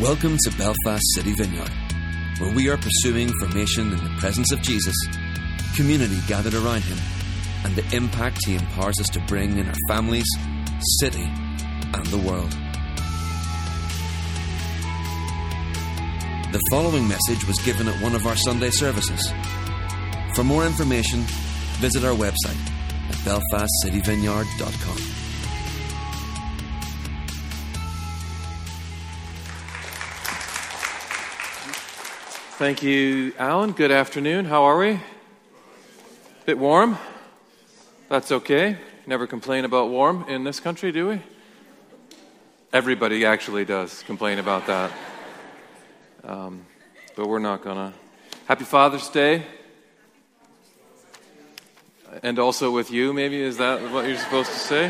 Welcome to Belfast City Vineyard, where we are pursuing formation in the presence of Jesus, community gathered around Him, and the impact He empowers us to bring in our families, city, and the world. The following message was given at one of our Sunday services. For more information, visit our website at belfastcityvineyard.com. Thank you, Alan. Good afternoon. How are we? Bit warm? That's okay. Never complain about warm in this country, do we? Everybody actually does complain about that. But we're not gonna. Happy Father's Day. And also with you, maybe? Is that what you're supposed to say?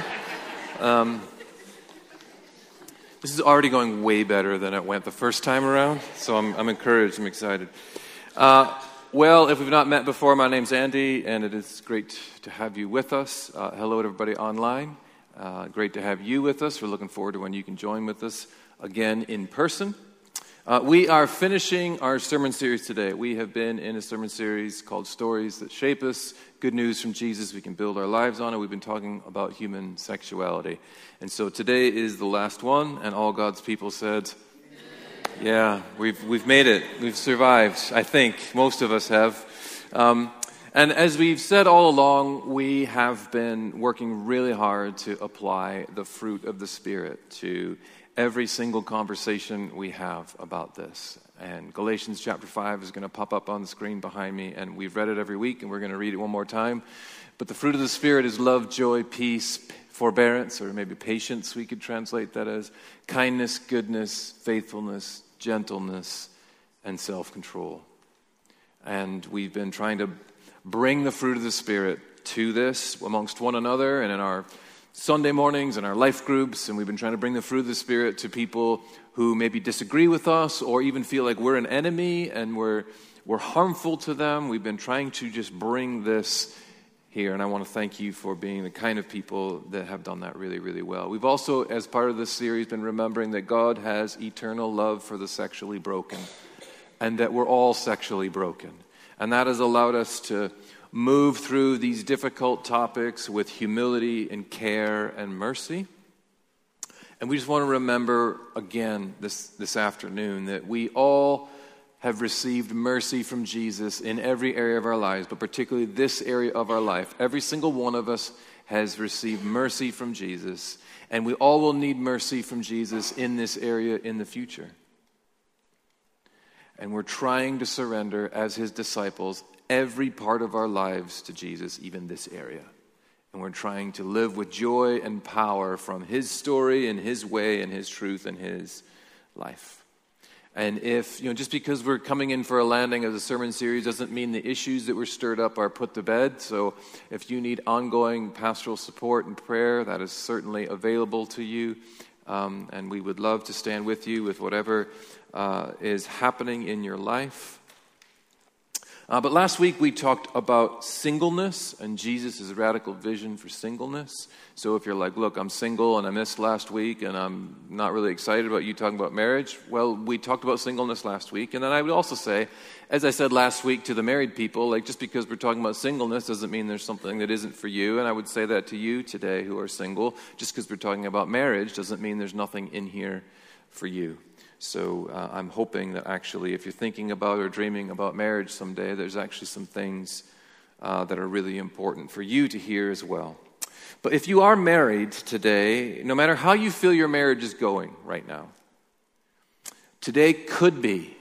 This is already going way better than it went the first time around, so I'm encouraged, I'm excited. Well, if we've not met before, my name's Andy, and it is great to have you with us. Hello to everybody online. Great to have you with us. We're looking forward to when you can join with us again in person. We are finishing our sermon series today. We have been in a sermon series called Stories That Shape Us, Good News from Jesus we can build our lives on, and we've been talking about human sexuality. And so today is the last one, and all God's people said, yeah, we've made it. We've survived, I think. Most of us have. And as we've said all along, we have been working really hard to apply the fruit of the Spirit to every single conversation we have about this. And Galatians chapter 5 is going to pop up on the screen behind me, and we've read it every week, and we're going to read it one more time. But the fruit of the Spirit is love, joy, peace, forbearance, or maybe patience, we could translate that as, kindness, goodness, faithfulness, gentleness, and self-control. And we've been trying to bring the fruit of the Spirit to this amongst one another and in our Sunday mornings and our life groups, and we've been trying to bring the fruit of the Spirit to people who maybe disagree with us or even feel like we're an enemy and we're harmful to them. We've been trying to just bring this here, and I want to thank you for being the kind of people that have done that really, really well. We've also, as part of this series, been remembering that God has eternal love for the sexually broken, and that we're all sexually broken. And that has allowed us to move through these difficult topics with humility and care and mercy. And we just want to remember again this afternoon that we all have received mercy from Jesus in every area of our lives, but particularly this area of our life. Every single one of us has received mercy from Jesus, and we all will need mercy from Jesus in this area in the future. And we're trying to surrender as His disciples every part of our lives to Jesus, even this area. And we're trying to live with joy and power from His story and His way and His truth and His life. And if, just because we're coming in for a landing as a sermon series doesn't mean the issues that were stirred up are put to bed. So if you need ongoing pastoral support and prayer, that is certainly available to you. And we would love to stand with you with whatever is happening in your life. But last week we talked about singleness and Jesus' radical vision for singleness. So if you're like, look, I'm single and I missed last week and I'm not really excited about you talking about marriage, well, we talked about singleness last week. And then I would also say, as I said last week to the married people, like just because we're talking about singleness doesn't mean there's something that isn't for you. And I would say that to you today who are single. Just because we're talking about marriage doesn't mean there's nothing in here for you. So I'm hoping that actually if you're thinking about or dreaming about marriage someday, there's actually some things that are really important for you to hear as well. But if you are married today, no matter how you feel your marriage is going right now, today could be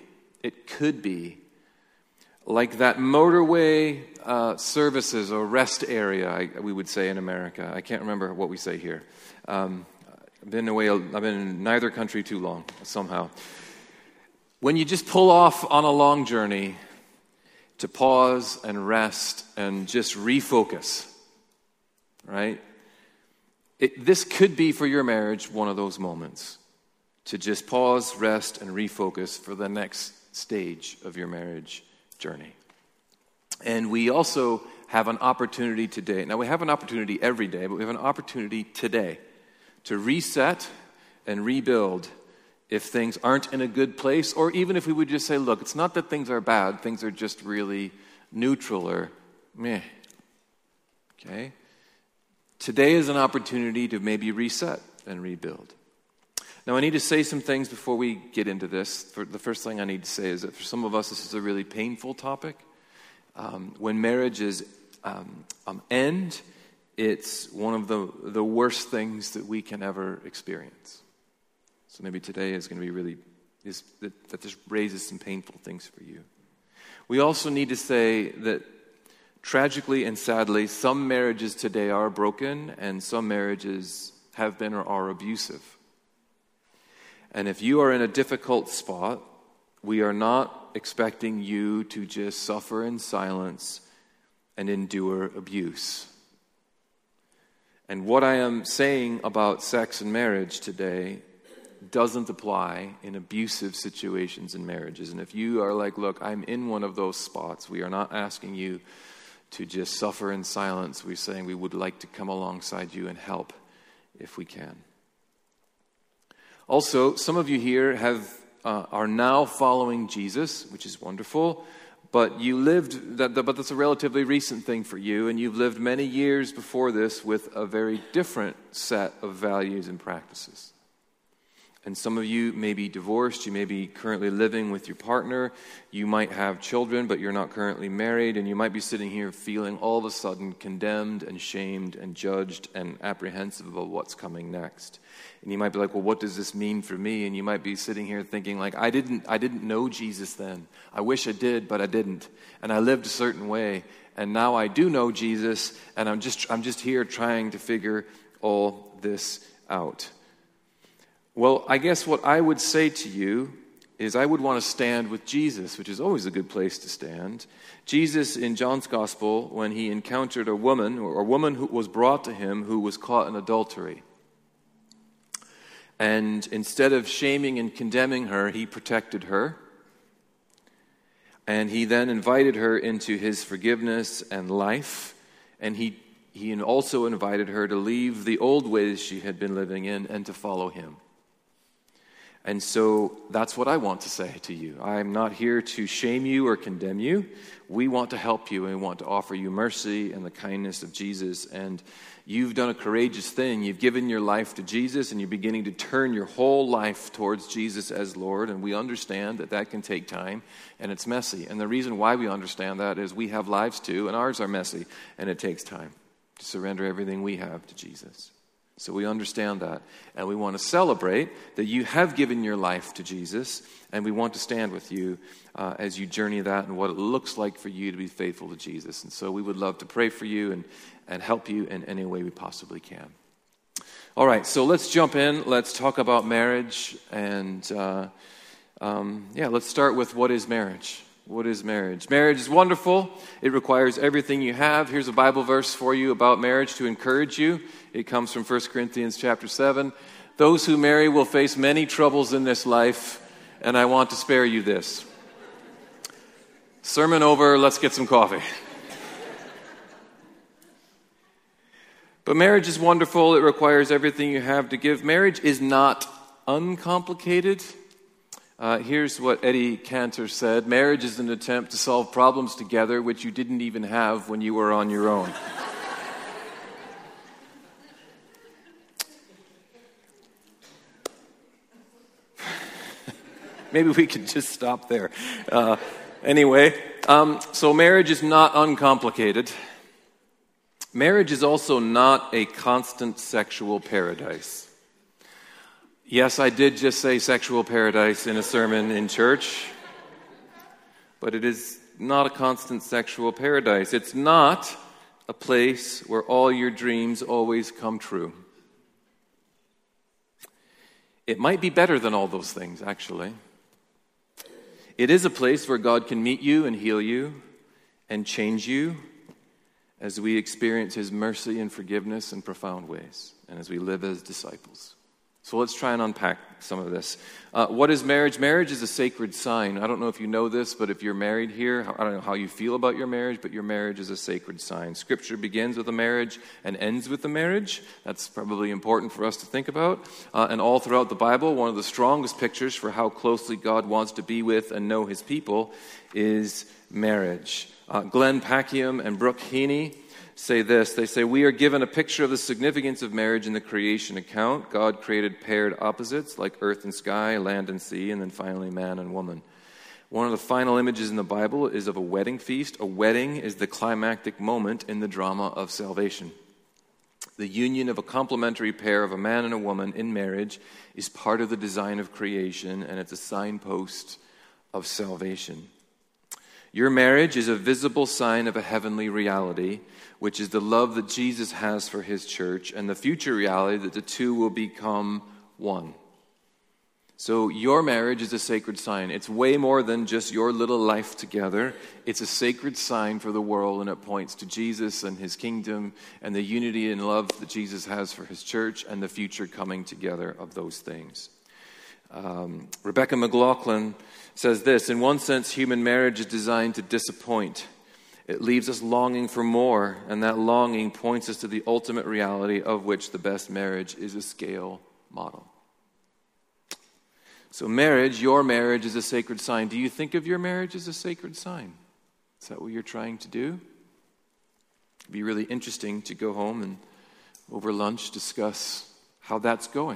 like that motorway services or rest area, we would say in America. I can't remember what we say here. I've been in neither country too long, somehow. When you just pull off on a long journey to pause and rest and just refocus, right? This could be for your marriage one of those moments to just pause, rest, and refocus for the next stage of your marriage journey. And we also have an opportunity today. Now, we have an opportunity every day, but we have an opportunity today to reset and rebuild if things aren't in a good place, or even if we would just say, look, it's not that things are bad, things are just really neutral or meh. Okay? Today is an opportunity to maybe reset and rebuild. Now, I need to say some things before we get into this. The first thing I need to say is that for some of us, this is a really painful topic. When marriages end, it's one of the worst things that we can ever experience. So maybe today is going to be that just raises some painful things for you. We also need to say that tragically and sadly, some marriages today are broken and some marriages have been or are abusive. And if you are in a difficult spot, we are not expecting you to just suffer in silence and endure abuse. And what I am saying about sex and marriage today doesn't apply in abusive situations in marriages. And if you are like, look, I'm in one of those spots, we are not asking you to just suffer in silence. We're saying we would like to come alongside you and help if we can. Also, some of you here are now following Jesus, which is wonderful, but but that's a relatively recent thing for you, and you've lived many years before this with a very different set of values and practices. And some of you may be divorced, you may be currently living with your partner, you might have children, but you're not currently married, and you might be sitting here feeling all of a sudden condemned and shamed and judged and apprehensive about what's coming next. And you might be like, well, what does this mean for me? And you might be sitting here thinking like, I didn't know Jesus then. I wish I did, but I didn't. And I lived a certain way, and now I do know Jesus, and I'm just here trying to figure all this out. Well, I guess what I would say to you is I would want to stand with Jesus, which is always a good place to stand. Jesus, in John's Gospel, when he encountered a woman who was brought to him who was caught in adultery. And instead of shaming and condemning her, he protected her. And he then invited her into his forgiveness and life. And he also invited her to leave the old ways she had been living in and to follow him. And so that's what I want to say to you. I'm not here to shame you or condemn you. We want to help you and we want to offer you mercy and the kindness of Jesus. And you've done a courageous thing. You've given your life to Jesus and you're beginning to turn your whole life towards Jesus as Lord. And we understand that can take time and it's messy. And the reason why we understand that is we have lives too, and ours are messy, and it takes time to surrender everything we have to Jesus. So we understand that, and we want to celebrate that you have given your life to Jesus, and we want to stand with you as you journey that and what it looks like for you to be faithful to Jesus. And so we would love to pray for you and help you in any way we possibly can. All right, so let's jump in. Let's talk about marriage, and let's start with what is marriage. What is marriage? Marriage is wonderful. It requires everything you have. Here's a Bible verse for you about marriage to encourage you. It comes from 1 Corinthians chapter 7. Those who marry will face many troubles in this life, and I want to spare you this. Sermon over, let's get some coffee. But marriage is wonderful. It requires everything you have to give. Marriage is not uncomplicated. Here's what Eddie Cantor said. Marriage is an attempt to solve problems together which you didn't even have when you were on your own. Maybe we could just stop there. Anyway, so marriage is not uncomplicated. Marriage is also not a constant sexual paradise. Yes, I did just say sexual paradise in a sermon in church, but it is not a constant sexual paradise. It's not a place where all your dreams always come true. It might be better than all those things, actually. It is a place where God can meet you and heal you and change you as we experience His mercy and forgiveness in profound ways and as we live as disciples. So let's try and unpack some of this. What is marriage? Marriage is a sacred sign. I don't know if you know this, but if you're married here, I don't know how you feel about your marriage, but your marriage is a sacred sign. Scripture begins with a marriage and ends with a marriage. That's probably important for us to think about. And all throughout the Bible, one of the strongest pictures for how closely God wants to be with and know his people is marriage. Glenn Packiam and Brooke Heaney say this. They say, we are given a picture of the significance of marriage in the creation account. God created paired opposites like earth and sky, land and sea, and then finally man and woman. One of the final images in the Bible is of a wedding feast. A wedding is the climactic moment in the drama of salvation. The union of a complementary pair of a man and a woman in marriage is part of the design of creation, and it's a signpost of salvation. Your marriage is a visible sign of a heavenly reality, which is the love that Jesus has for his church, and the future reality that the two will become one. So your marriage is a sacred sign. It's way more than just your little life together. It's a sacred sign for the world, and it points to Jesus and his kingdom and the unity and love that Jesus has for his church and the future coming together of those things. Rebecca McLaughlin says this, in one sense, human marriage is designed to disappoint. It leaves us longing for more, and that longing points us to the ultimate reality of which the best marriage is a scale model. So marriage, your marriage is a sacred sign. Do you think of your marriage as a sacred sign? Is that what you're trying to do? It'd be really interesting to go home and over lunch discuss how that's going.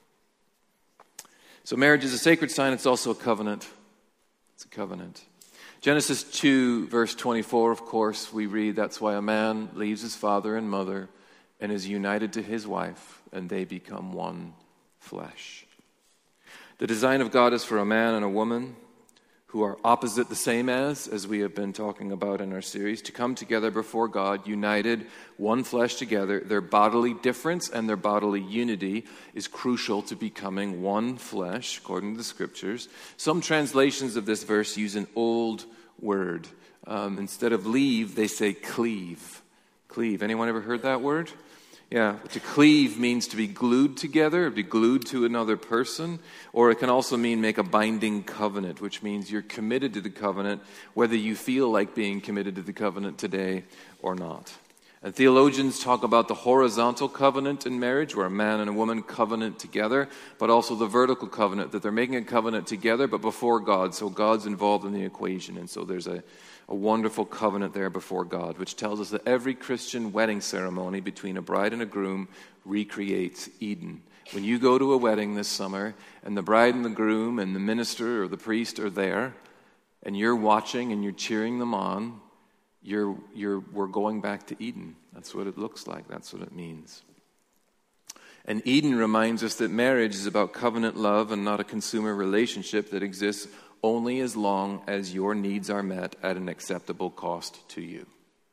So marriage is a sacred sign. It's also a covenant. It's a covenant. Genesis 2, verse 24, of course, we read, that's why a man leaves his father and mother and is united to his wife, and they become one flesh. The design of God is for a man and a woman who are opposite the same as we have been talking about in our series, to come together before God, united, one flesh together. Their bodily difference and their bodily unity is crucial to becoming one flesh, according to the Scriptures. Some translations of this verse use an old word. Instead of leave, they say cleave. Cleave. Anyone ever heard that word? Yeah, to cleave means to be glued together, be glued to another person, or it can also mean make a binding covenant, which means you're committed to the covenant, whether you feel like being committed to the covenant today or not. And theologians talk about the horizontal covenant in marriage, where a man and a woman covenant together, but also the vertical covenant, that they're making a covenant together, but before God, so God's involved in the equation, and so there's a wonderful covenant there before God, which tells us that every Christian wedding ceremony between a bride and a groom recreates Eden. When you go to a wedding this summer, and the bride and the groom and the minister or the priest are there, and you're watching and you're cheering them on, we're going back to Eden. That's what it looks like. That's what it means. And Eden reminds us that marriage is about covenant love and not a consumer relationship that exists only as long as your needs are met at an acceptable cost to you.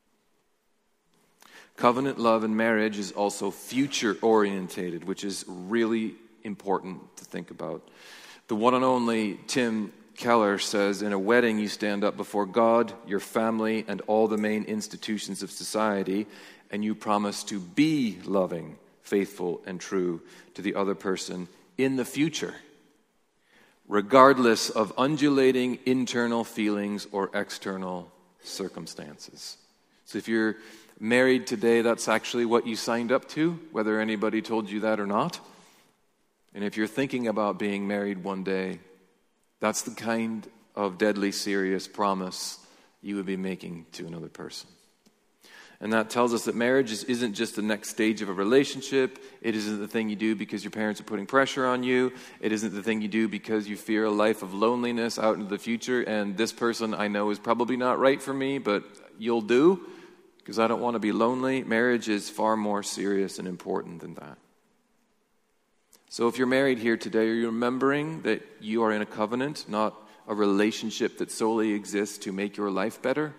Covenant love in marriage is also future-orientated, which is really important to think about. The one and only Tim Keller says, in a wedding you stand up before God, your family, and all the main institutions of society, and you promise to be loving, faithful, and true to the other person in the future, regardless of undulating internal feelings or external circumstances. So if you're married today, that's actually what you signed up to, whether anybody told you that or not. And if you're thinking about being married one day, that's the kind of deadly serious promise you would be making to another person. And that tells us that marriage isn't just the next stage of a relationship. It isn't the thing you do because your parents are putting pressure on you. It isn't the thing you do because you fear a life of loneliness out into the future. And this person I know is probably not right for me, but you'll do because I don't want to be lonely. Marriage is far more serious and important than that. So if you're married here today, are you remembering that you are in a covenant, not a relationship that solely exists to make your life better?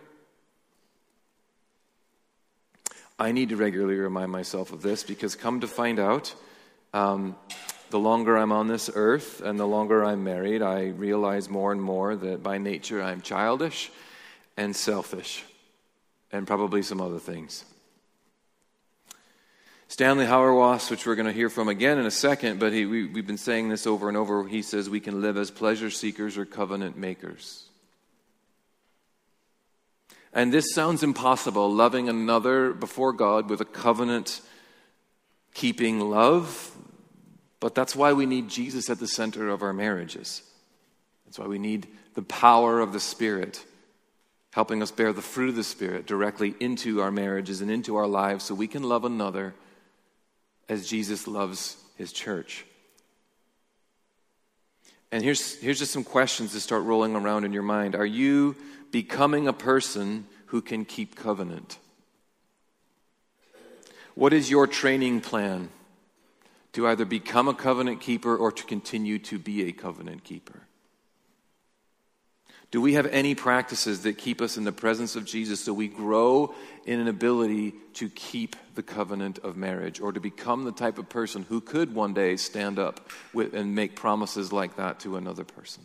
I need to regularly remind myself of this because come to find out, the longer I'm on this earth and the longer I'm married, I realize more and more that by nature I'm childish and selfish and probably some other things. Stanley Hauerwas, which we're going to hear from again in a second, but we've been saying this over and over. He says we can live as pleasure seekers or covenant makers. And this sounds impossible, loving another before God with a covenant-keeping love. But that's why we need Jesus at the center of our marriages. That's why we need the power of the Spirit helping us bear the fruit of the Spirit directly into our marriages and into our lives so we can love another as Jesus loves his church. And here's just some questions to start rolling around in your mind. Are you becoming a person who can keep covenant? What is your training plan to either become a covenant keeper or to continue to be a covenant keeper? Do we have any practices that keep us in the presence of Jesus so we grow in an ability to keep the covenant of marriage or to become the type of person who could one day stand up and make promises like that to another person?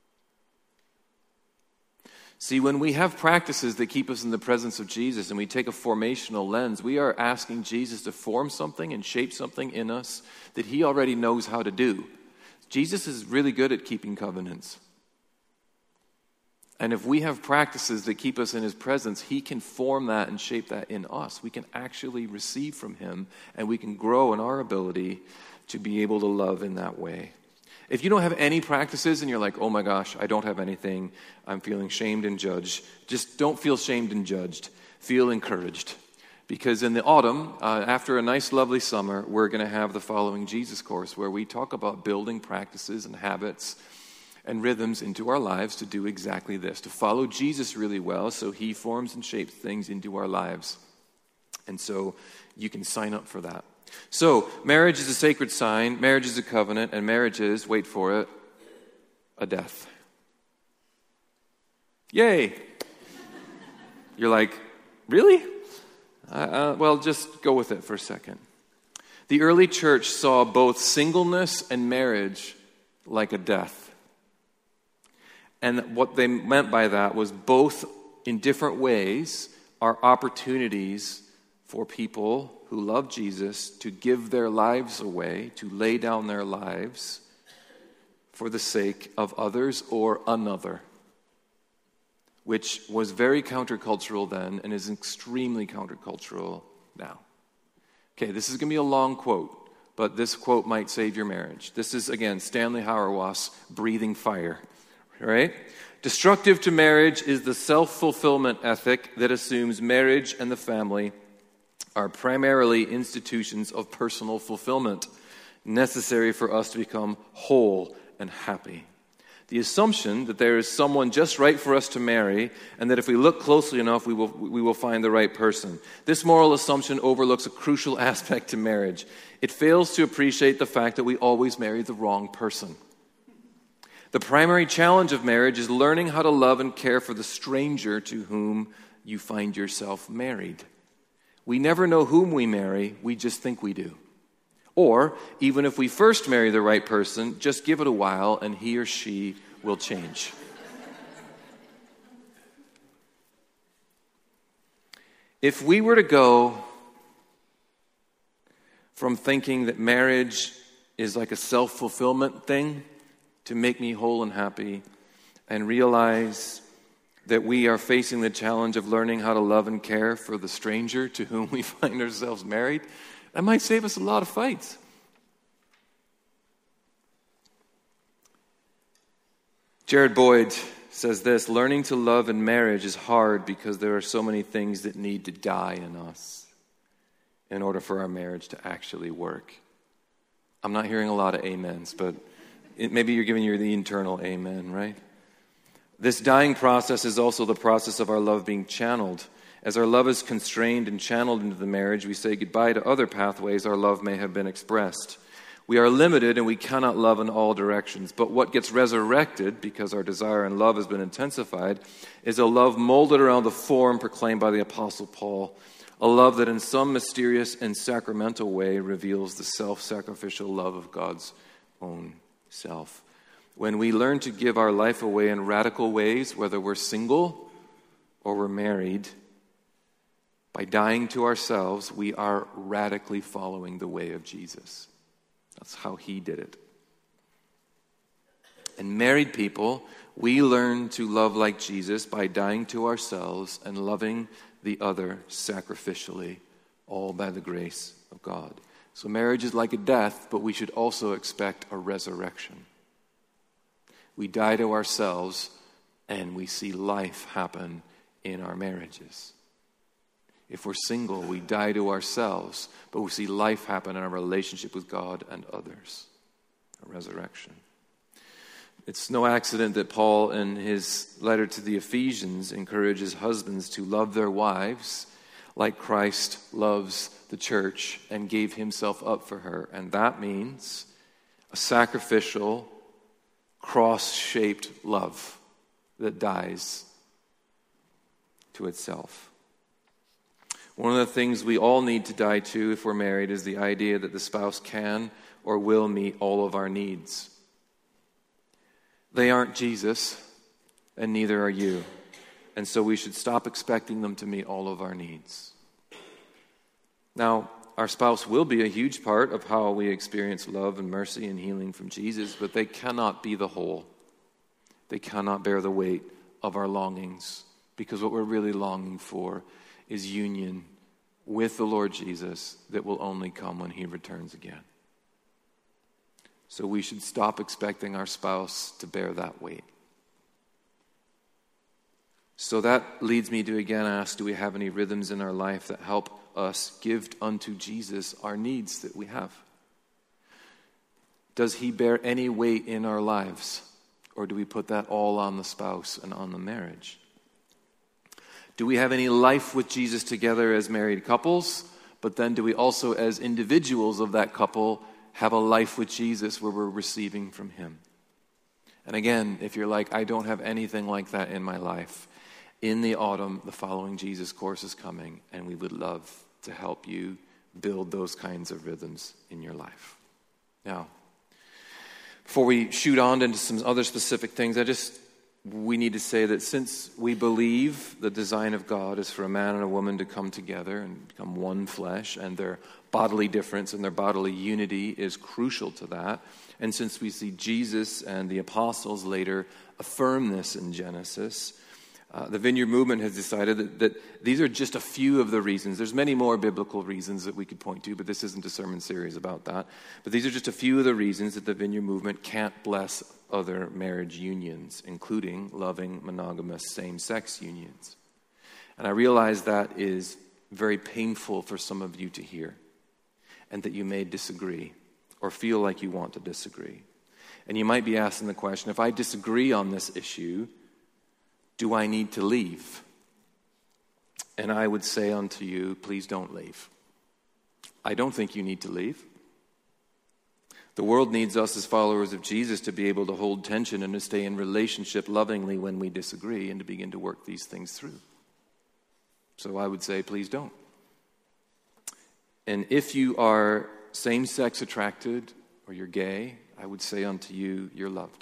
See, when we have practices that keep us in the presence of Jesus and we take a formational lens, we are asking Jesus to form something and shape something in us that he already knows how to do. Jesus is really good at keeping covenants. And if we have practices that keep us in his presence, he can form that and shape that in us. We can actually receive from him, and we can grow in our ability to be able to love in that way. If you don't have any practices and you're like, oh my gosh, I don't have anything, I'm feeling shamed and judged, just don't feel shamed and judged. Feel encouraged. Because in the autumn, after a nice, lovely summer, we're going to have the following Jesus course where we talk about building practices and habits and rhythms into our lives to do exactly this, to follow Jesus really well so he forms and shapes things into our lives. And so you can sign up for that. So marriage is a sacred sign, marriage is a covenant, and marriage is, wait for it, a death. Yay! You're like, really? Well, just go with it for a second. The early church saw both singleness and marriage like a death. And what they meant by that was both in different ways are opportunities for people who love Jesus to give their lives away, to lay down their lives for the sake of others or another, which was very countercultural then and is extremely countercultural now. Okay, this is going to be a long quote, but this quote might save your marriage. This is, again, Stanley Hauerwas, Breathing Fire. Right? Destructive to marriage is the self-fulfillment ethic that assumes marriage and the family are primarily institutions of personal fulfillment, necessary for us to become whole and happy. The assumption that there is someone just right for us to marry, and that if we look closely enough, we will find the right person. This moral assumption overlooks a crucial aspect to marriage. It fails to appreciate the fact that we always marry the wrong person. The primary challenge of marriage is learning how to love and care for the stranger to whom you find yourself married. We never know whom we marry, we just think we do. Or, even if we first marry the right person, just give it a while and he or she will change. If we were to go from thinking that marriage is like a self-fulfillment thing to make me whole and happy, and realize that we are facing the challenge of learning how to love and care for the stranger to whom we find ourselves married, that might save us a lot of fights. Jared Boyd says this: learning to love in marriage is hard because there are so many things that need to die in us in order for our marriage to actually work. I'm not hearing a lot of amens, but maybe you're giving the internal amen, right? This dying process is also the process of our love being channeled. As our love is constrained and channeled into the marriage, we say goodbye to other pathways our love may have been expressed. We are limited and we cannot love in all directions. But what gets resurrected, because our desire and love has been intensified, is a love molded around the form proclaimed by the Apostle Paul. A love that in some mysterious and sacramental way reveals the self-sacrificial love of God's own self. When we learn to give our life away in radical ways, whether we're single or we're married, By dying to ourselves, we are radically following the way of Jesus. That's how he did it. And married people, we learn to love like Jesus by dying to ourselves and loving the other sacrificially, all by the grace of God. So marriage is like a death, but we should also expect a resurrection. We die to ourselves and we see life happen in our marriages. If we're single, we die to ourselves, but we see life happen in our relationship with God and others. A resurrection. It's no accident that Paul, in his letter to the Ephesians, encourages husbands to love their wives like Christ loves the church and gave himself up for her. And that means a sacrificial, cross-shaped love that dies to itself. One of the things we all need to die to if we're married is the idea that the spouse can or will meet all of our needs. They aren't Jesus, and neither are you. And so we should stop expecting them to meet all of our needs. Now, our spouse will be a huge part of how we experience love and mercy and healing from Jesus, but they cannot be the whole. They cannot bear the weight of our longings, because what we're really longing for is union with the Lord Jesus that will only come when he returns again. So we should stop expecting our spouse to bear that weight. So that leads me to again ask, do we have any rhythms in our life that help us give unto Jesus our needs that we have? Does he bear any weight in our lives? Or do we put that all on the spouse and on the marriage? Do we have any life with Jesus together as married couples? But then do we also, as individuals of that couple, have a life with Jesus where we're receiving from him? And again, if you're like, I don't have anything like that in my life, in the autumn, the Following Jesus course is coming, and we would love to help you build those kinds of rhythms in your life. Now, before we shoot on into some other specific things, we need to say that since we believe the design of God is for a man and a woman to come together and become one flesh, and their bodily difference and their bodily unity is crucial to that, and since we see Jesus and the apostles later affirm this in Genesis, the Vineyard Movement has decided that these are just a few of the reasons. There's many more biblical reasons that we could point to, but this isn't a sermon series about that. But these are just a few of the reasons that the Vineyard Movement can't bless other marriage unions, including loving, monogamous, same-sex unions. And I realize that is very painful for some of you to hear, and that you may disagree or feel like you want to disagree. And you might be asking the question, if I disagree on this issue, do I need to leave? And I would say unto you, please don't leave. I don't think you need to leave. The world needs us as followers of Jesus to be able to hold tension and to stay in relationship lovingly when we disagree and to begin to work these things through. So I would say, please don't. And if you are same-sex attracted or you're gay, I would say unto you, you're loved.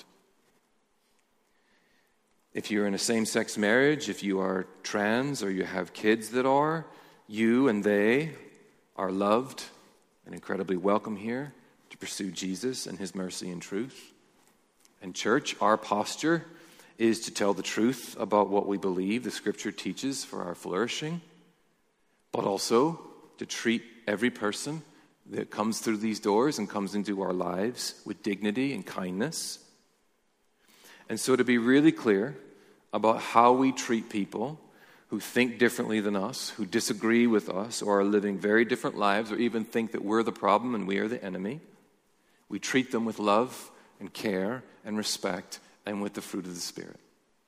If you're in a same-sex marriage, if you are trans or you have kids that are, you and they are loved and incredibly welcome here to pursue Jesus and his mercy and truth. And church, our posture is to tell the truth about what we believe the Scripture teaches for our flourishing, but also to treat every person that comes through these doors and comes into our lives with dignity and kindness. And so to be really clear about how we treat people who think differently than us, who disagree with us, or are living very different lives, or even think that we're the problem and we are the enemy, we treat them with love and care and respect and with the fruit of the Spirit.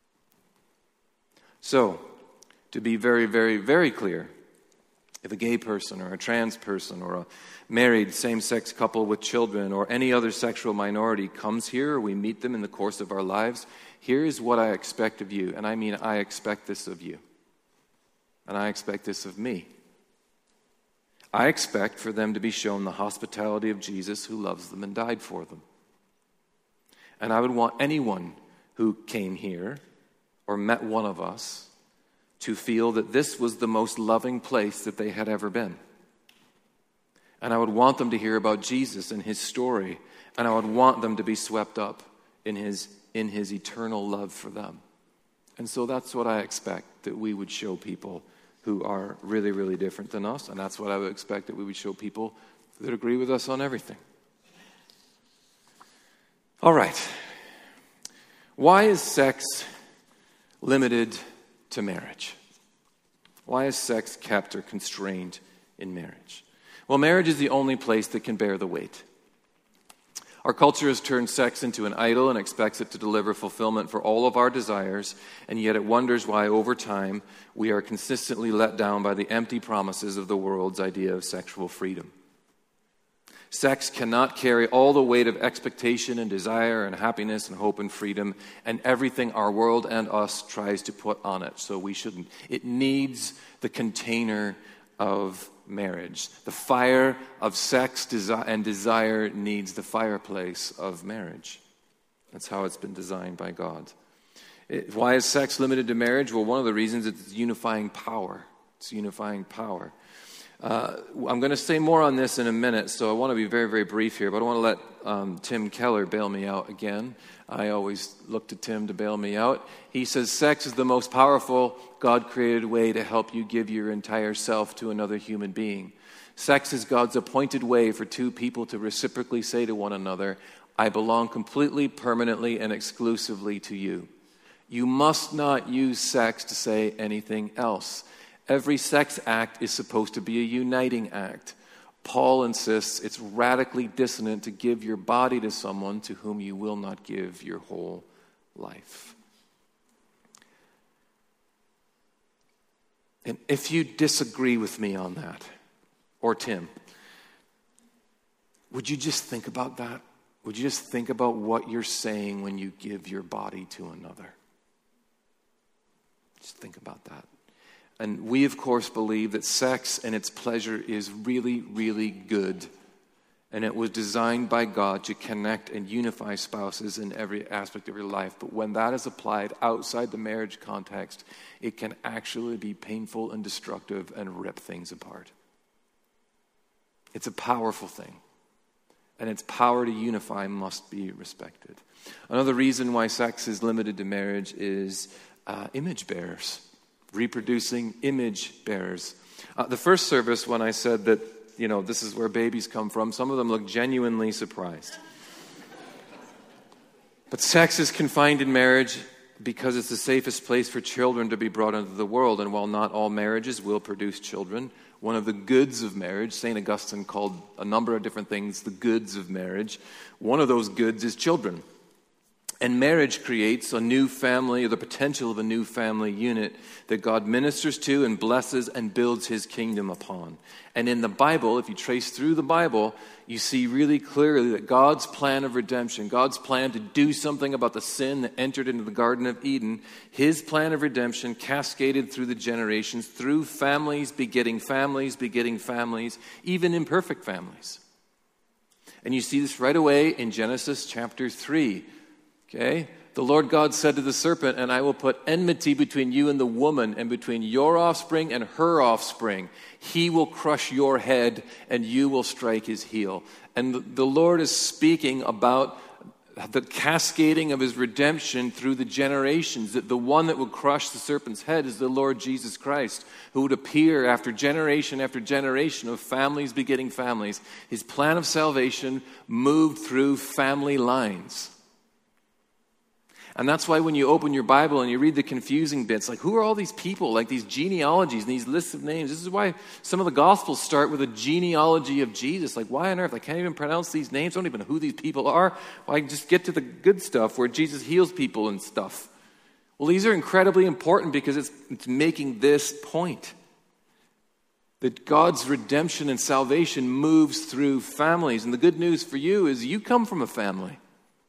So, to be very, very, very clear, if a gay person or a trans person or a married same-sex couple with children or any other sexual minority comes here or we meet them in the course of our lives, here is what I expect of you. And I mean, I expect this of you. And I expect this of me. I expect for them to be shown the hospitality of Jesus who loves them and died for them. And I would want anyone who came here or met one of us to feel that this was the most loving place that they had ever been. And I would want them to hear about Jesus and his story, and I would want them to be swept up in his eternal love for them. And so that's what I expect that we would show people who are really, really different than us, and that's what I would expect that we would show people that agree with us on everything. All right. Why is sex limited to marriage? Why is sex kept or constrained in marriage? Well, marriage is the only place that can bear the weight. Our culture has turned sex into an idol and expects it to deliver fulfillment for all of our desires, and yet it wonders why over time we are consistently let down by the empty promises of the world's idea of sexual freedom. Sex cannot carry all the weight of expectation and desire and happiness and hope and freedom and everything our world and us tries to put on it, so we shouldn't. It needs the container of marriage. The fire of sex and desire needs the fireplace of marriage. That's how it's been designed by God. Why is sex limited to marriage? Well, one of the reasons is it's unifying power. It's unifying power. I'm going to say more on this in a minute, so I want to be very, very brief here, but I want to let Tim Keller bail me out again. I always look to Tim to bail me out. He says, sex is the most powerful God-created way to help you give your entire self to another human being. Sex is God's appointed way for two people to reciprocally say to one another, I belong completely, permanently, and exclusively to you. You must not use sex to say anything else. Every sex act is supposed to be a uniting act. Paul insists it's radically dissonant to give your body to someone to whom you will not give your whole life. And if you disagree with me on that, or Tim, would you just think about that? Would you just think about what you're saying when you give your body to another? Just think about that. And we, of course, believe that sex and its pleasure is really, really good. And it was designed by God to connect and unify spouses in every aspect of your life. But when that is applied outside the marriage context, it can actually be painful and destructive and rip things apart. It's a powerful thing. And its power to unify must be respected. Another reason why sex is limited to marriage is image bearers. Reproducing image bearers. The first service, when I said that, this is where babies come from, some of them looked genuinely surprised. But sex is confined in marriage because it's the safest place for children to be brought into the world. And while not all marriages will produce children, one of the goods of marriage, St. Augustine called a number of different things the goods of marriage. One of those goods is children. And marriage creates a new family, or the potential of a new family unit that God ministers to and blesses and builds his kingdom upon. And in the Bible, if you trace through the Bible, you see really clearly that God's plan of redemption, God's plan to do something about the sin that entered into the Garden of Eden, his plan of redemption cascaded through the generations, through families, begetting families, even imperfect families. And you see this right away in Genesis chapter 3. Okay, the Lord God said to the serpent, and I will put enmity between you and the woman, and between your offspring and her offspring. He will crush your head, and you will strike his heel. And the Lord is speaking about the cascading of his redemption through the generations, that the one that would crush the serpent's head is the Lord Jesus Christ, who would appear after generation of families begetting families. His plan of salvation moved through family lines. And that's why when you open your Bible and you read the confusing bits, like who are all these people, like these genealogies and these lists of names? This is why some of the Gospels start with a genealogy of Jesus. Like, why on earth? I can't even pronounce these names. I don't even know who these people are. Why just get to the good stuff where Jesus heals people and stuff? Well, these are incredibly important because it's making this point. That God's redemption and salvation moves through families. And the good news for you is you come from a family.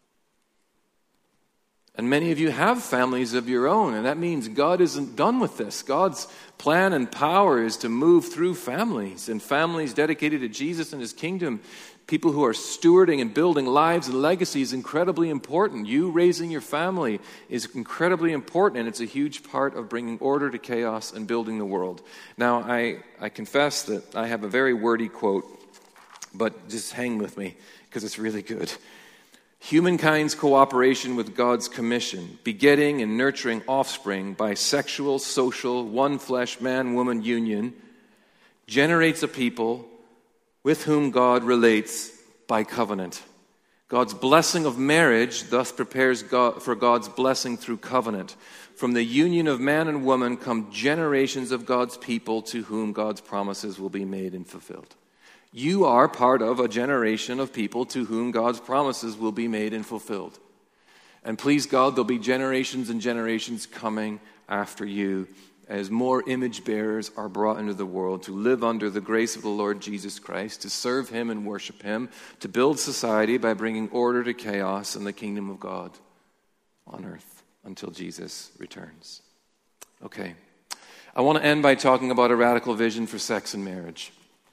And many of you have families of your own, and that means God isn't done with this. God's plan and power is to move through families, and families dedicated to Jesus and his kingdom People who are stewarding and building lives and legacies is incredibly important. You raising your family is incredibly important, and it's a huge part of bringing order to chaos and building the world. Now, I confess that I have a very wordy quote, but just hang with me because it's really good. Humankind's cooperation with God's commission, begetting and nurturing offspring by sexual, social, one-flesh, man-woman union, generates a people with whom God relates by covenant. God's blessing of marriage thus prepares God for God's blessing through covenant. From the union of man and woman come generations of God's people to whom God's promises will be made and fulfilled. You are part of a generation of people to whom God's promises will be made and fulfilled. And please God, there'll be generations and generations coming after you as more image bearers are brought into the world to live under the grace of the Lord Jesus Christ, to serve Him and worship Him, to build society by bringing order to chaos and the kingdom of God on earth until Jesus returns. Okay, I want to end by talking about a radical vision for sex and marriage.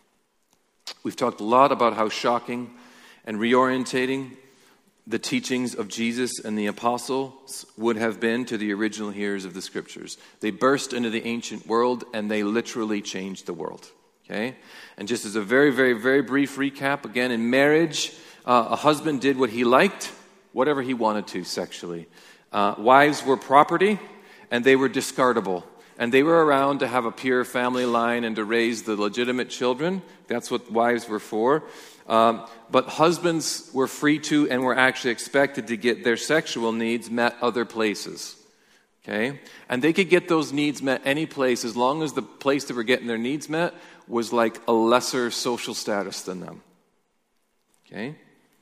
We've talked a lot about how shocking and reorientating the teachings of Jesus and the apostles would have been to the original hearers of the scriptures. They burst into the ancient world and they literally changed the world. Okay? And just as a very, very, very brief recap, again, in marriage, a husband did what he liked, whatever he wanted to sexually. Wives were property and they were discardable. And they were around to have a pure family line and to raise the legitimate children. That's what wives were for. But husbands were free to and were actually expected to get their sexual needs met other places. Okay? And they could get those needs met any place as long as the place they were getting their needs met was like a lesser social status than them. Okay?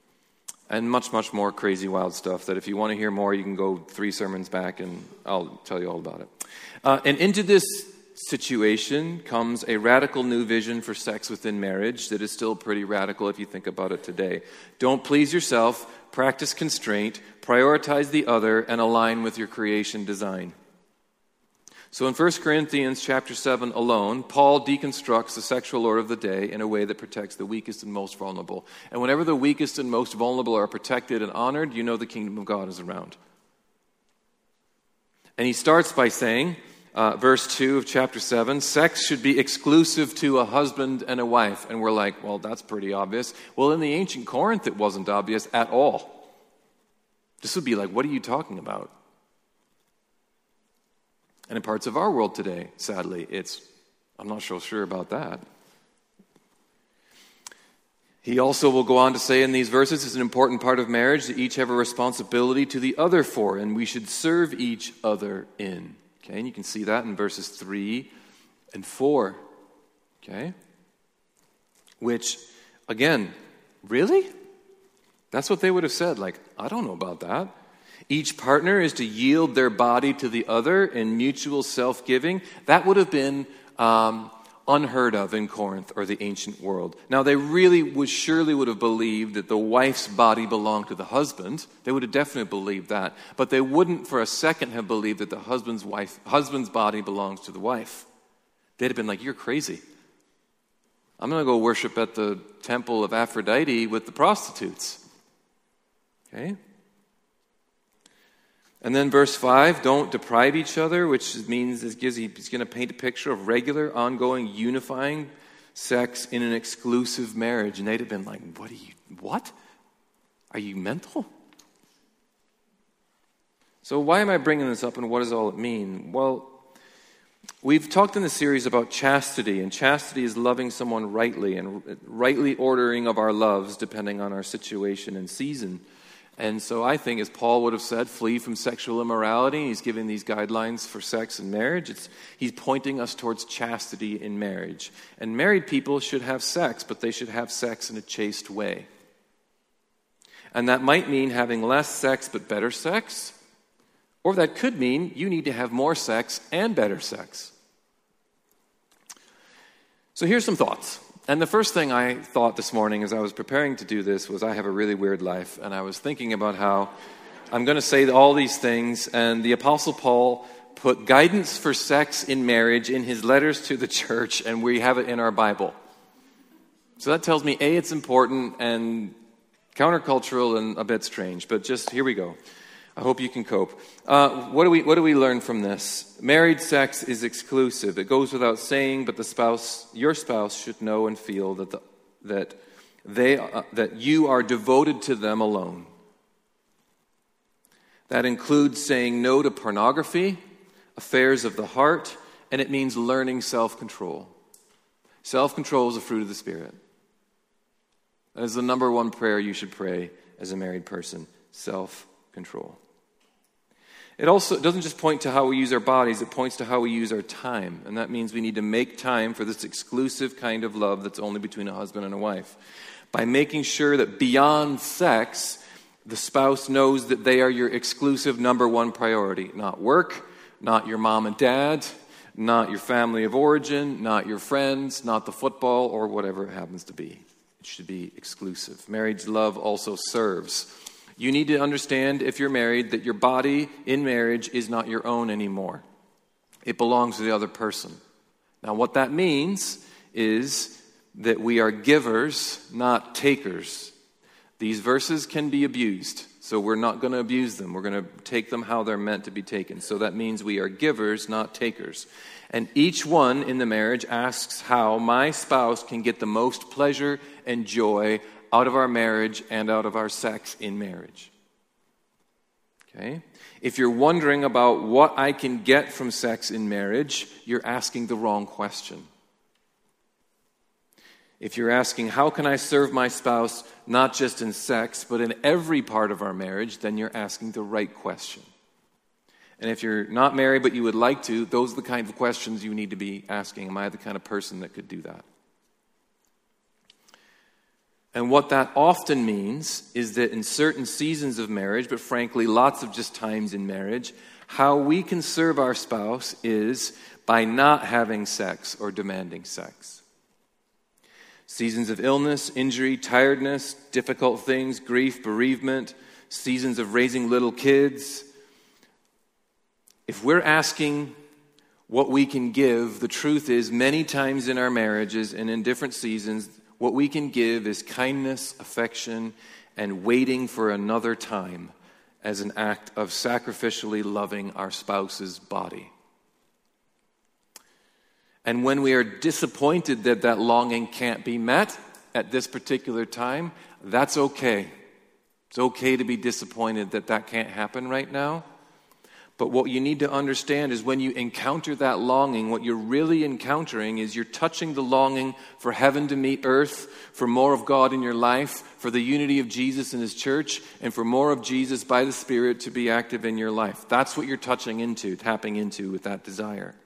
And much, much more crazy, wild stuff that if you want to hear more, you can go 3 sermons back and I'll tell you all about it. And into this situation comes a radical new vision for sex within marriage that is still pretty radical if you think about it today. Don't please yourself, practice constraint, prioritize the other, and align with your creation design. So in 1 Corinthians chapter 7 alone, Paul deconstructs the sexual order of the day in a way that protects the weakest and most vulnerable. And whenever the weakest and most vulnerable are protected and honored, you know the kingdom of God is around. And he starts by saying, verse 2 of chapter 7, sex should be exclusive to a husband and a wife. And we're like, well, that's pretty obvious. Well, in the ancient Corinth, it wasn't obvious at all. This would be like, what are you talking about? And in parts of our world today, sadly, I'm not so sure about that. He also will go on to say in these verses, it's an important part of marriage that each have a responsibility to the other for, and we should serve each other in. Okay, and you can see that in verses 3 and 4. Okay? Which, again, really? That's what they would have said. Like, I don't know about that. Each partner is to yield their body to the other in mutual self-giving. That would have been unheard of in Corinth or the ancient world. Now, they really surely would have believed that the wife's body belonged to the husband. They would have definitely believed that. But they wouldn't for a second have believed that the husband's body belongs to the wife. They'd have been like, you're crazy. I'm going to go worship at the temple of Aphrodite with the prostitutes. Okay? And then verse 5, don't deprive each other, which means he's going to paint a picture of regular, ongoing, unifying sex in an exclusive marriage. And they'd have been like, what? Are you mental? So why am I bringing this up and what does all it mean? Well, we've talked in the series about chastity, and chastity is loving someone rightly and rightly ordering of our loves depending on our situation and season. And so I think, as Paul would have said, flee from sexual immorality. He's giving these guidelines for sex and marriage. He's pointing us towards chastity in marriage. And married people should have sex, but they should have sex in a chaste way. And that might mean having less sex but better sex. Or that could mean you need to have more sex and better sex. So here's some thoughts. And the first thing I thought this morning as I was preparing to do this was I have a really weird life. And I was thinking about how I'm going to say all these things. And the Apostle Paul put guidance for sex in marriage in his letters to the church. And we have it in our Bible. So that tells me, A, it's important and countercultural and a bit strange, but just here we go. I hope you can cope. What do we learn from this? Married sex is exclusive. It goes without saying, but your spouse should know and feel that you are devoted to them alone. That includes saying no to pornography, affairs of the heart, and it means learning self-control. Self-control is a fruit of the Spirit. That is the number one prayer you should pray as a married person. Self-control. It also doesn't just point to how we use our bodies, it points to how we use our time. And that means we need to make time for this exclusive kind of love that's only between a husband and a wife. By making sure that beyond sex, the spouse knows that they are your exclusive number one priority. Not work, not your mom and dad, not your family of origin, not your friends, not the football, or whatever it happens to be. It should be exclusive. Marriage love also serves. You need to understand, if you're married, that your body in marriage is not your own anymore. It belongs to the other person. Now, what that means is that we are givers, not takers. These verses can be abused, so we're not going to abuse them. We're going to take them how they're meant to be taken. So that means we are givers, not takers. And each one in the marriage asks how my spouse can get the most pleasure and joy out of our marriage and out of our sex in marriage. Okay? If you're wondering about what I can get from sex in marriage, you're asking the wrong question. If you're asking, how can I serve my spouse, not just in sex, but in every part of our marriage, then you're asking the right question. And if you're not married but you would like to, those are the kind of questions you need to be asking. Am I the kind of person that could do that? And what that often means is that in certain seasons of marriage, but frankly, lots of just times in marriage, how we can serve our spouse is by not having sex or demanding sex. Seasons of illness, injury, tiredness, difficult things, grief, bereavement, seasons of raising little kids. If we're asking what we can give, the truth is many times in our marriages and in different seasons, what we can give is kindness, affection, and waiting for another time as an act of sacrificially loving our spouse's body. And when we are disappointed that that longing can't be met at this particular time, that's okay. It's okay to be disappointed that that can't happen right now. But what you need to understand is when you encounter that longing, what you're really encountering is you're touching the longing for heaven to meet earth, for more of God in your life, for the unity of Jesus and His church, and for more of Jesus by the Spirit to be active in your life. That's what you're tapping into with that desire.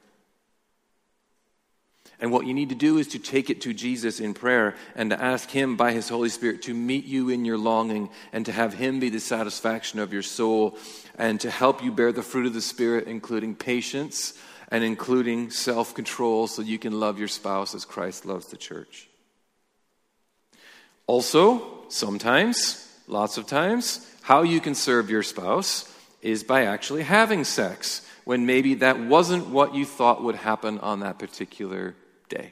And what you need to do is to take it to Jesus in prayer and to ask Him by His Holy Spirit to meet you in your longing and to have Him be the satisfaction of your soul and to help you bear the fruit of the Spirit, including patience and including self-control so you can love your spouse as Christ loves the church. Also, sometimes, lots of times, how you can serve your spouse is by actually having sex when maybe that wasn't what you thought would happen on that particular day.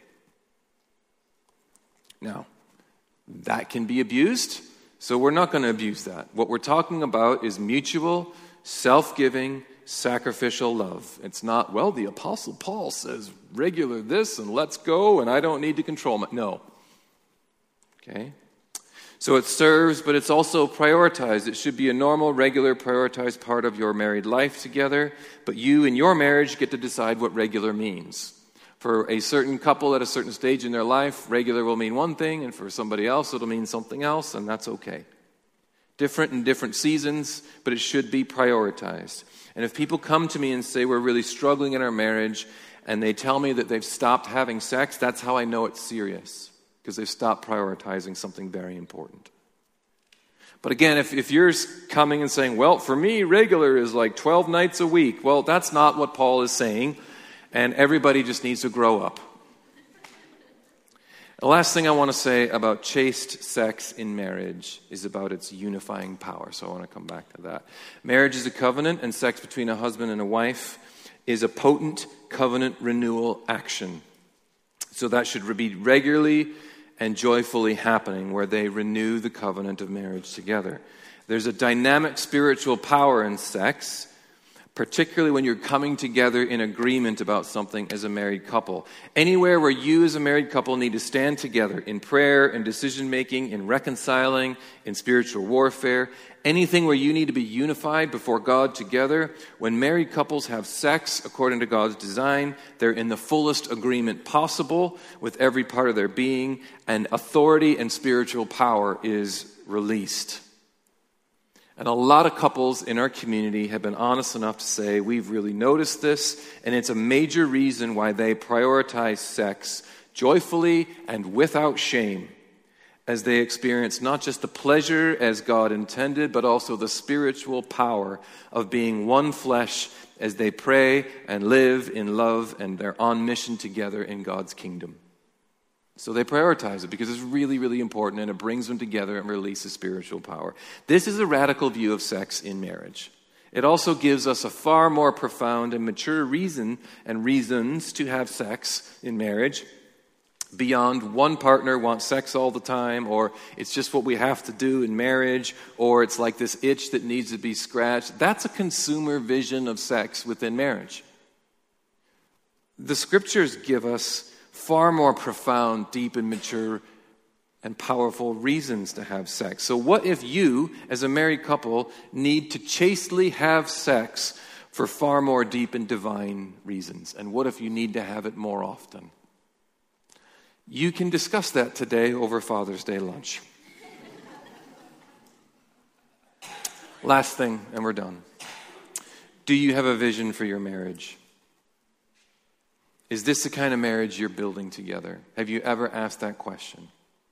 Now, that can be abused, so we're not going to abuse that. What we're talking about is mutual, self-giving, sacrificial love. It's not, well, the Apostle Paul says regular this and let's go and I don't need to control my... No. Okay? So it serves, but it's also prioritized. It should be a normal, regular, prioritized part of your married life together, but you in your marriage get to decide what regular means. For a certain couple at a certain stage in their life, regular will mean one thing, and for somebody else it'll mean something else, and that's okay. Different in different seasons, but it should be prioritized. And if people come to me and say we're really struggling in our marriage, and they tell me that they've stopped having sex, that's how I know it's serious, because they've stopped prioritizing something very important. But again, if you're coming and saying, well, for me, regular is like 12 nights a week, well, that's not what Paul is saying, and everybody just needs to grow up. The last thing I want to say about chaste sex in marriage is about its unifying power, so I want to come back to that. Marriage is a covenant, and sex between a husband and a wife is a potent covenant renewal action. So that should be regularly and joyfully happening, where they renew the covenant of marriage together. There's a dynamic spiritual power in sex, particularly when you're coming together in agreement about something as a married couple. Anywhere where you as a married couple need to stand together in prayer, in decision-making, in reconciling, in spiritual warfare, anything where you need to be unified before God together, when married couples have sex according to God's design, they're in the fullest agreement possible with every part of their being, and authority and spiritual power is released. And a lot of couples in our community have been honest enough to say, we've really noticed this, and it's a major reason why they prioritize sex joyfully and without shame, as they experience not just the pleasure as God intended, but also the spiritual power of being one flesh as they pray and live in love, and they're on mission together in God's kingdom. So they prioritize it because it's really, really important, and it brings them together and releases spiritual power. This is a radical view of sex in marriage. It also gives us a far more profound and mature reasons to have sex in marriage beyond one partner wants sex all the time, or it's just what we have to do in marriage, or it's like this itch that needs to be scratched. That's a consumer vision of sex within marriage. The scriptures give us far more profound, deep, and mature and powerful reasons to have sex. So what if you, as a married couple, need to chastely have sex for far more deep and divine reasons? And what if you need to have it more often? You can discuss that today over Father's Day lunch. Last thing, and we're done. Do you have a vision for your marriage? Is this the kind of marriage you're building together? Have you ever asked that question?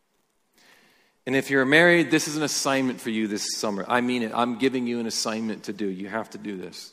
And if you're married, this is an assignment for you this summer. I mean it. I'm giving you an assignment to do. You have to do this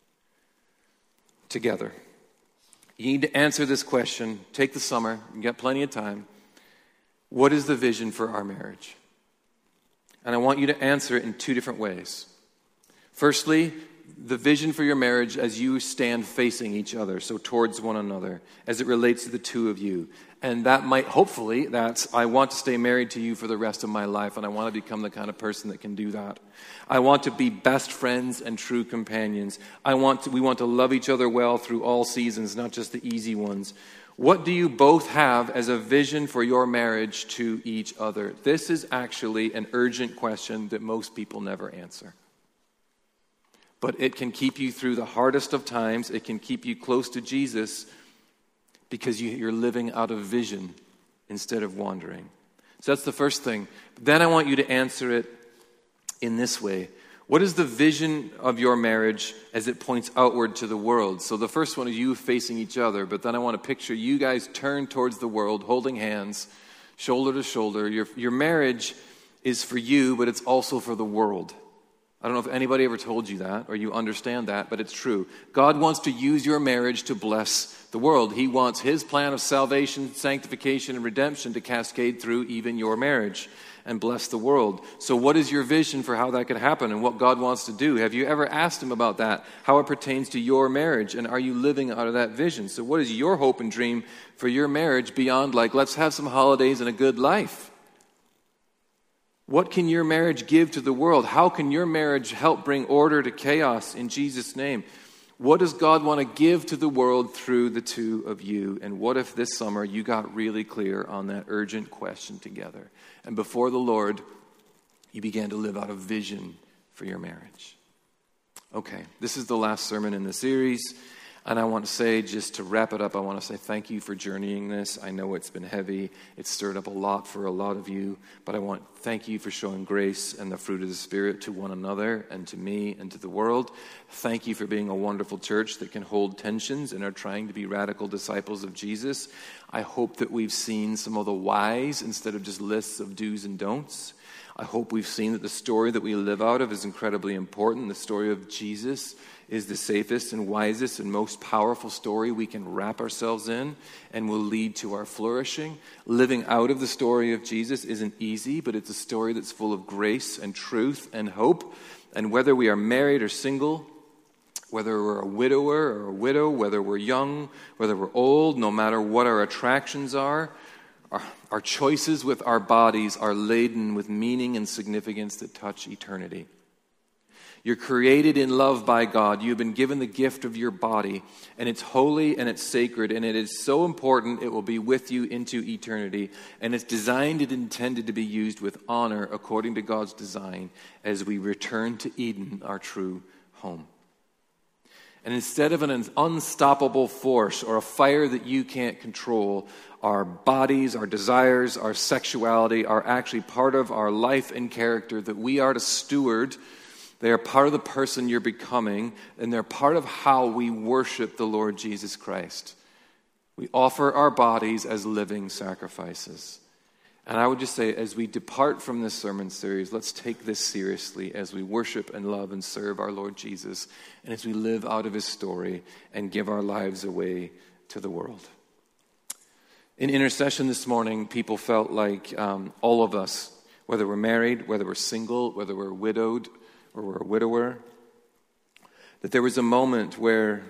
together. You need to answer this question. Take the summer. You've got plenty of time. What is the vision for our marriage? And I want you to answer it in two different ways. Firstly, the vision for your marriage as you stand facing each other, so towards one another, as it relates to the two of you. And that might, hopefully, that's, I want to stay married to you for the rest of my life, and I want to become the kind of person that can do that. I want to be best friends and true companions. We want to love each other well through all seasons, not just the easy ones. What do you both have as a vision for your marriage to each other? This is actually an urgent question that most people never answer. But it can keep you through the hardest of times. It can keep you close to Jesus because you're living out of vision instead of wandering. So that's the first thing. Then I want you to answer it in this way. What is the vision of your marriage as it points outward to the world? So the first one is you facing each other, but then I want to picture you guys turn towards the world, holding hands, shoulder to shoulder. Your marriage is for you, but it's also for the world. I don't know if anybody ever told you that or you understand that, but it's true. God wants to use your marriage to bless the world. He wants His plan of salvation, sanctification, and redemption to cascade through even your marriage and bless the world. So what is your vision for how that could happen and what God wants to do? Have you ever asked Him about that, how it pertains to your marriage, and are you living out of that vision? So what is your hope and dream for your marriage beyond like, let's have some holidays and a good life? What can your marriage give to the world? How can your marriage help bring order to chaos in Jesus' name? What does God want to give to the world through the two of you? And what if this summer you got really clear on that urgent question together? And before the Lord, you began to live out a vision for your marriage. Okay, this is the last sermon in the series. And I want to say, just to wrap it up, I want to say thank you for journeying this. I know it's been heavy. It's stirred up a lot for a lot of you. But I want to thank you for showing grace and the fruit of the Spirit to one another and to me and to the world. Thank you for being a wonderful church that can hold tensions and are trying to be radical disciples of Jesus. I hope that we've seen some of the whys instead of just lists of do's and don'ts. I hope we've seen that the story that we live out of is incredibly important. The story of Jesus is the safest and wisest and most powerful story we can wrap ourselves in and will lead to our flourishing. Living out of the story of Jesus isn't easy, but it's a story that's full of grace and truth and hope. And whether we are married or single, whether we're a widower or a widow, whether we're young, whether we're old, no matter what our attractions are, Our choices with our bodies are laden with meaning and significance that touch eternity. You're created in love by God. You've been given the gift of your body, and it's holy and it's sacred, and it is so important it will be with you into eternity, and it's designed and intended to be used with honor according to God's design as we return to Eden, our true home. And instead of an unstoppable force or a fire that you can't control, our bodies, our desires, our sexuality are actually part of our life and character that we are to steward. They are part of the person you're becoming, and they're part of how we worship the Lord Jesus Christ. We offer our bodies as living sacrifices. And I would just say, as we depart from this sermon series, let's take this seriously as we worship and love and serve our Lord Jesus, and as we live out of his story and give our lives away to the world. In intercession this morning, people felt like all of us, whether we're married, whether we're single, whether we're widowed, or we're a widower, that there was a moment where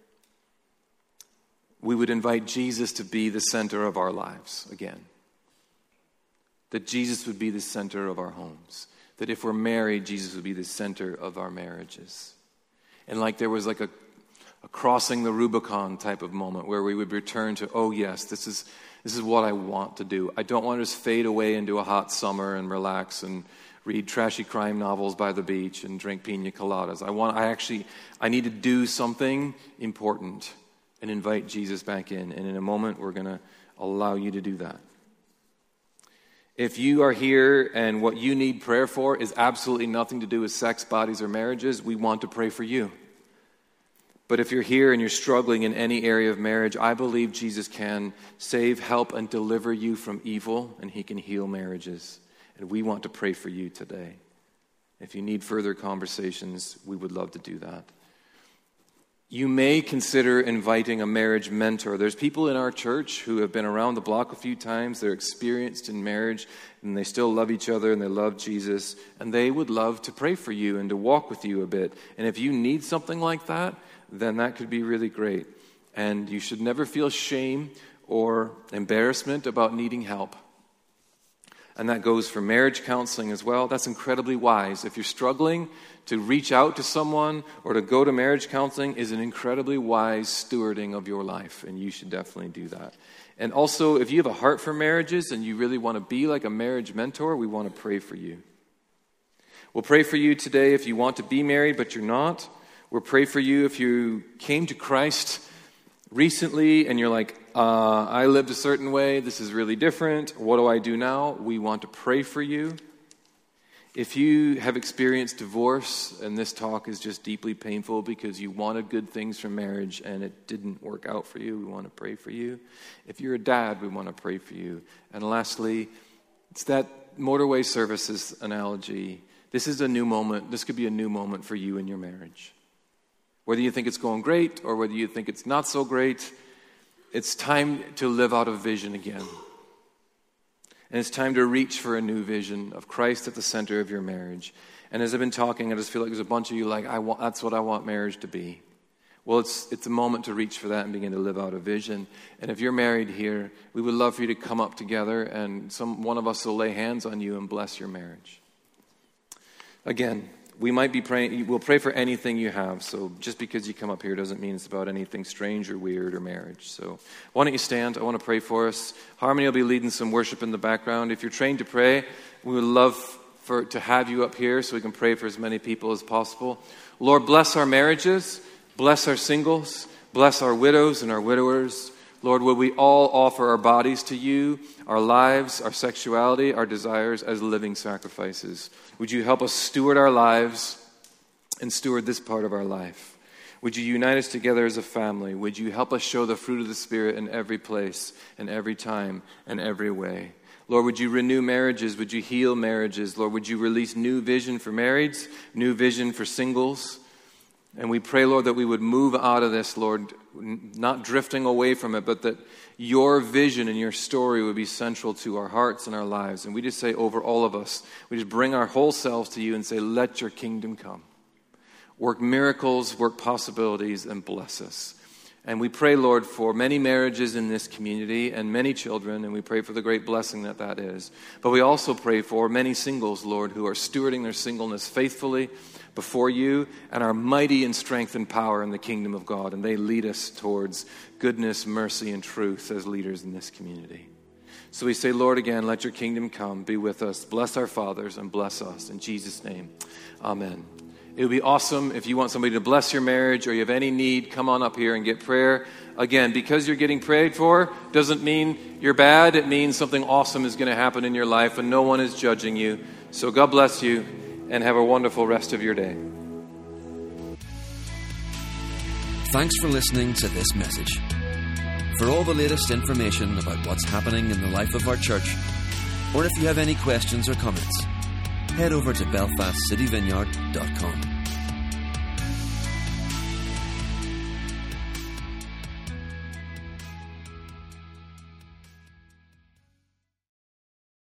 we would invite Jesus to be the center of our lives again. That Jesus would be the center of our homes. That if we're married, Jesus would be the center of our marriages. And like there was like a crossing the Rubicon type of moment where we would return to, oh yes, this is what I want to do. I don't want to just fade away into a hot summer and relax and read trashy crime novels by the beach and drink pina coladas. I need to do something important and invite Jesus back in. And in a moment, we're going to allow you to do that. If you are here and what you need prayer for is absolutely nothing to do with sex, bodies, or marriages, we want to pray for you. But if you're here and you're struggling in any area of marriage, I believe Jesus can save, help, and deliver you from evil, and he can heal marriages. And we want to pray for you today. If you need further conversations, we would love to do that. You may consider inviting a marriage mentor. There's people in our church who have been around the block a few times. They're experienced in marriage, and they still love each other, and they love Jesus. And they would love to pray for you and to walk with you a bit. And if you need something like that, then that could be really great. And you should never feel shame or embarrassment about needing help. And that goes for marriage counseling as well. That's incredibly wise. If you're struggling, to reach out to someone or to go to marriage counseling is an incredibly wise stewarding of your life, and you should definitely do that. And also, if you have a heart for marriages and you really want to be like a marriage mentor, we want to pray for you. We'll pray for you today if you want to be married but you're not. We'll pray for you if you came to Christ recently and you're like, I lived a certain way, this is really different, what do I do now? We want to pray for you. If you have experienced divorce and this talk is just deeply painful because you wanted good things from marriage and it didn't work out for you, we want to pray for you. If you're a dad, we want to pray for you. And lastly, it's that motorway services analogy. This is a new moment. This could be a new moment for you in your marriage. Whether you think it's going great or whether you think it's not so great, it's time to live out a vision again. And it's time to reach for a new vision of Christ at the center of your marriage. And as I've been talking, I just feel like there's a bunch of you like, that's what I want marriage to be. Well, it's a moment to reach for that and begin to live out a vision. And if you're married here, we would love for you to come up together and one of us will lay hands on you and bless your marriage. Again, we might be praying, we'll pray for anything you have. So just because you come up here doesn't mean it's about anything strange or weird or marriage. So why don't you stand? I want to pray for us. Harmony will be leading some worship in the background. If you're trained to pray, we would love to have you up here so we can pray for as many people as possible. Lord, bless our marriages, bless our singles, bless our widows and our widowers. Lord, will we all offer our bodies to you, our lives, our sexuality, our desires as living sacrifices? Would you help us steward our lives and steward this part of our life? Would you unite us together as a family? Would you help us show the fruit of the Spirit in every place and every time and every way? Lord, would you renew marriages? Would you heal marriages? Lord, would you release new vision for marrieds, new vision for singles? And we pray, Lord, that we would move out of this, Lord, not drifting away from it, but that your vision and your story would be central to our hearts and our lives. And we just say over all of us, we just bring our whole selves to you and say, let your kingdom come. Work miracles, work possibilities, and bless us. And we pray, Lord, for many marriages in this community and many children, and we pray for the great blessing that that is. But we also pray for many singles, Lord, who are stewarding their singleness faithfully before you and are mighty in strength and power in the kingdom of God. And they lead us towards goodness, mercy, and truth as leaders in this community. So we say, Lord, again, let your kingdom come, be with us, bless our fathers, and bless us. In Jesus' name, amen. It would be awesome if you want somebody to bless your marriage or you have any need, come on up here and get prayer. Again, because you're getting prayed for doesn't mean you're bad. It means something awesome is going to happen in your life and no one is judging you. So God bless you and have a wonderful rest of your day. Thanks for listening to this message. For all the latest information about what's happening in the life of our church, or if you have any questions or comments, head over to belfastcityvineyard.com.